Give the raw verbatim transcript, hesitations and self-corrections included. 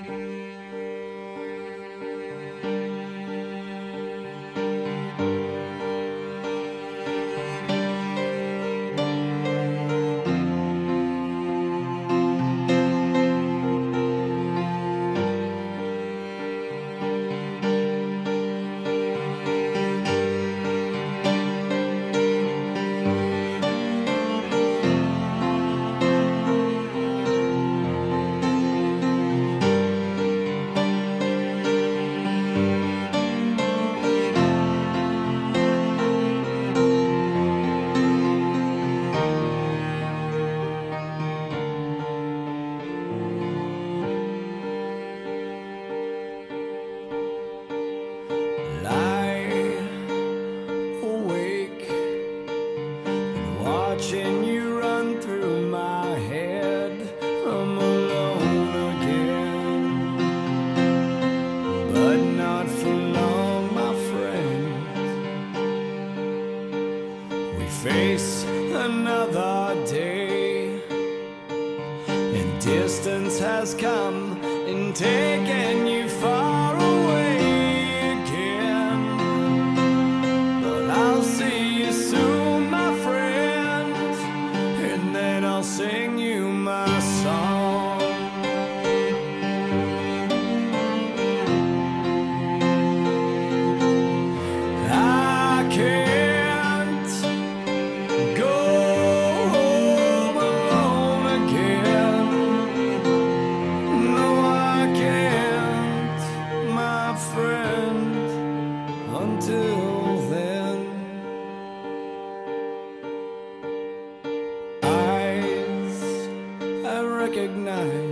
Watching you run through my head, I'm alone again. But not for long, my friend. We face another day, and distance has come and taken you far away again. But I'll see you soon, my friend, and then I'll sing you my song. I can't go home alone again. No, I can't, my friend, until then. I recognize